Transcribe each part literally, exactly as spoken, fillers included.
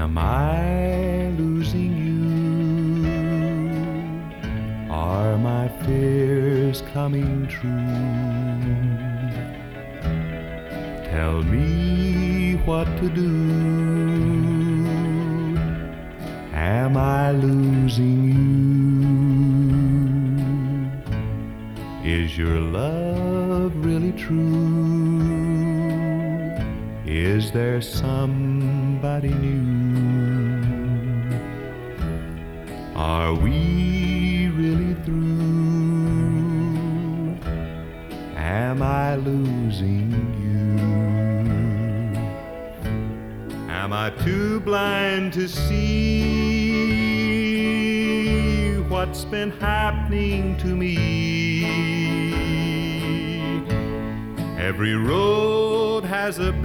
Am I losing you? Are my fears coming true? Tell me what to do. Am I losing you? Is your love really true? Is there somebody new? Are we really through? Am I losing you? Am I too blind to see what's been happening to me? Every road has a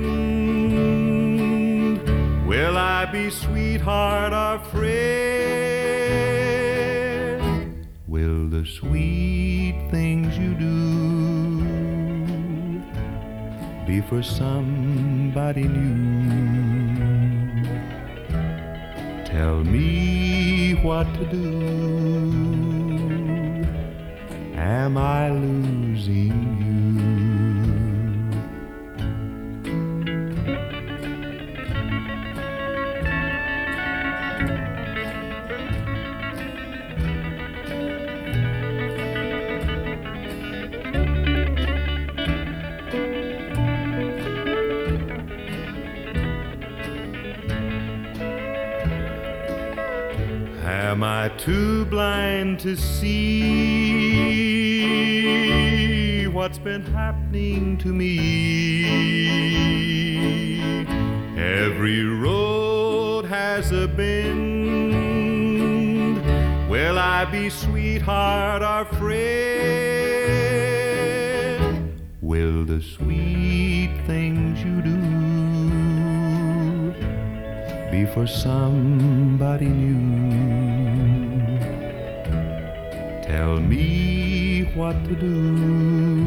bend. Will I be sweetheart or friend? Will the sweet things you do be for somebody new? Tell me what to do. Am I losing you? Am I too blind to see what's been happening to me? Every road has a bend. Will I be sweetheart or friend? Will the sweet things you do be for somebody new? Tell me what to do.